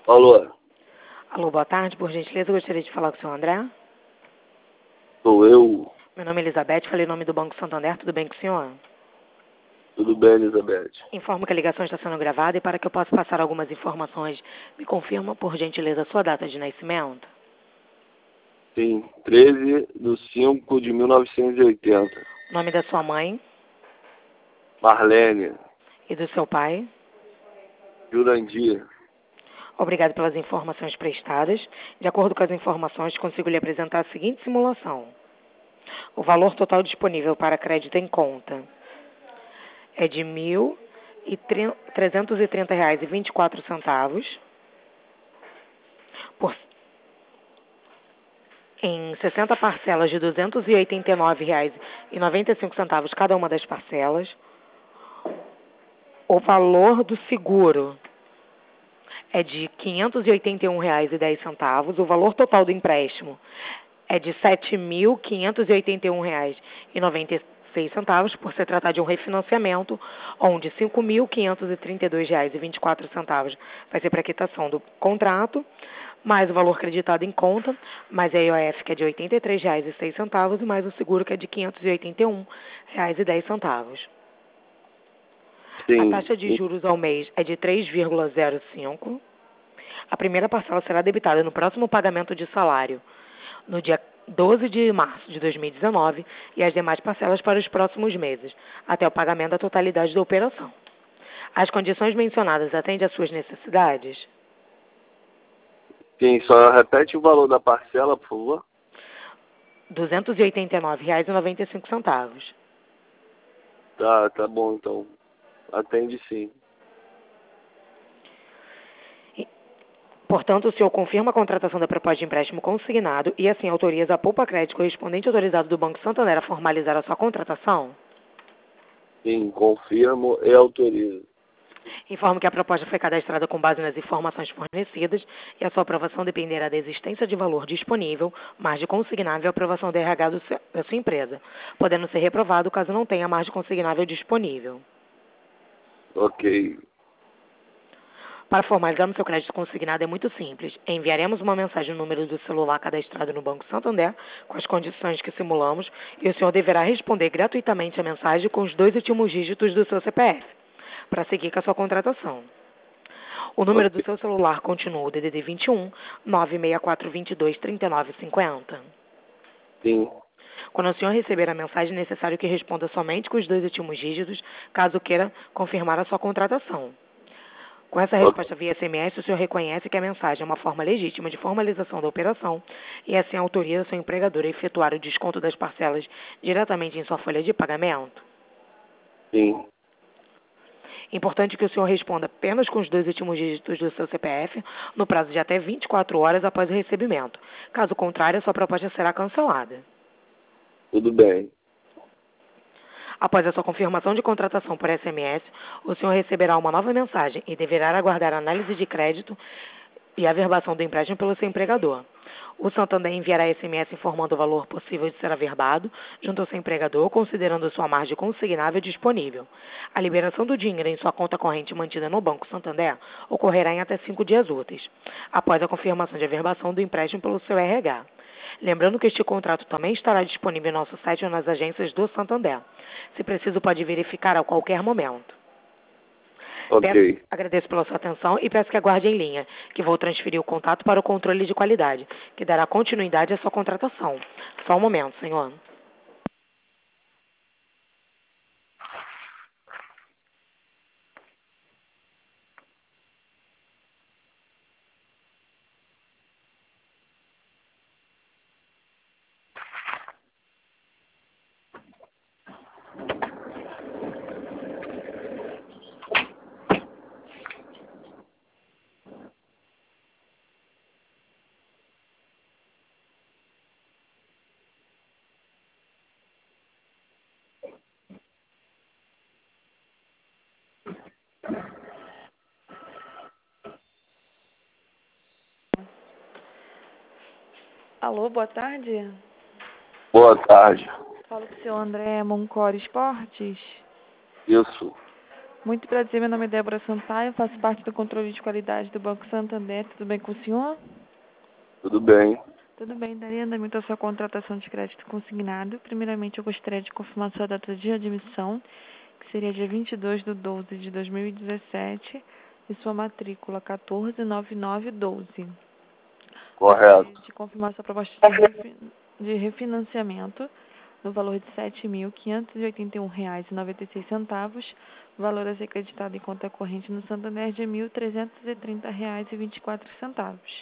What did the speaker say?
Alô, Alô, boa tarde. Por gentileza, eu gostaria de falar com o senhor André. sou eu. Meu nome é Elizabeth, falei em nome do Banco Santander. Tudo bem com o senhor? Tudo bem, Elizabeth? Informo que a ligação está sendo gravada e para que eu possa passar algumas informações, me confirma, por gentileza, a sua data de nascimento. Sim, 13/5/1980. Nome da sua mãe Marlene, e do seu pai. Jurandir. Obrigado pelas informações prestadas. De acordo com as informações, consigo lhe apresentar a seguinte simulação. O valor total disponível para crédito em conta é de R$ 1.330,24 por em 60 parcelas de R$ 289,95 cada uma das parcelas. O valor do seguro é de R$ 581,10. O valor total do empréstimo é de R$ 7.581,96, por se tratar de um refinanciamento, onde R$ 5.532,24 vai ser para a quitação do contrato, mais o valor creditado em conta, mais a IOF, que é de R$ 83,06, e mais o seguro, que é de R$ 581,10. Sim. A taxa de juros ao mês é de 3,05. A primeira parcela será debitada no próximo pagamento de salário, no dia 12 de março de 2019, e as demais parcelas para os próximos meses, até o pagamento da totalidade da operação. As condições mencionadas atendem às suas necessidades? Sim, só repete o valor da parcela, por favor. R$ 289,95. Tá bom, então. Atende sim. Portanto, o senhor confirma a contratação da proposta de empréstimo consignado e, assim, autoriza a Poupa Crédito correspondente autorizado do Banco Santander a formalizar a sua contratação? Sim, confirmo e autorizo. Informo que a proposta foi cadastrada com base nas informações fornecidas e a sua aprovação dependerá da existência de valor disponível, margem consignável e aprovação do RH da sua empresa, podendo ser reprovado caso não tenha margem consignável disponível. Ok. Para formalizarmos seu crédito consignado é muito simples. Enviaremos uma mensagem no número do celular cadastrado no Banco Santander com as condições que simulamos e o senhor deverá responder gratuitamente a mensagem com os 2 últimos dígitos do seu CPF para seguir com a sua contratação. O número do seu celular continua o DDD 21 96422 3950. Sim. Quando o senhor receber a mensagem, é necessário que responda somente com os 2 últimos dígitos, caso queira confirmar a sua contratação. Com essa resposta via SMS, o senhor reconhece que a mensagem é uma forma legítima de formalização da operação e assim autoriza seu empregador a efetuar o desconto das parcelas diretamente em sua folha de pagamento? Sim. Importante que o senhor responda apenas com os 2 últimos dígitos do seu CPF no prazo de até 24 horas após o recebimento. Caso contrário, a sua proposta será cancelada. Tudo bem. Após a sua confirmação de contratação por SMS, o senhor receberá uma nova mensagem e deverá aguardar a análise de crédito e a averbação do empréstimo pelo seu empregador. O Santander enviará SMS informando o valor possível de ser averbado junto ao seu empregador, considerando sua margem consignável disponível. A liberação do dinheiro em sua conta corrente mantida no Banco Santander ocorrerá em até 5 dias úteis, após a confirmação de averbação do empréstimo pelo seu RH. Lembrando que este contrato também estará disponível em nosso site ou nas agências do Santander. Se preciso, pode verificar a qualquer momento. Ok. Agradeço pela sua atenção e peço que aguarde em linha, que vou transferir o contato para o controle de qualidade, que dará continuidade à sua contratação. Só um momento, senhor. Alô, boa tarde. Boa tarde. Falo com o seu André Moncor Esportes. Isso. Muito prazer, meu nome é Débora Sampaio, faço parte do controle de qualidade do Banco Santander. Tudo bem com o senhor? Tudo bem. Tudo bem, daria andamento à sua contratação de crédito consignado. Primeiramente, eu gostaria de confirmar sua data de admissão, que seria dia 22/12/2017, e sua matrícula 149912. Correto. Gostaria de confirmar sua proposta de refinanciamento no valor de R$ 7.581,96. Valor a ser acreditado em conta corrente no Santander de R$ 1.330,24.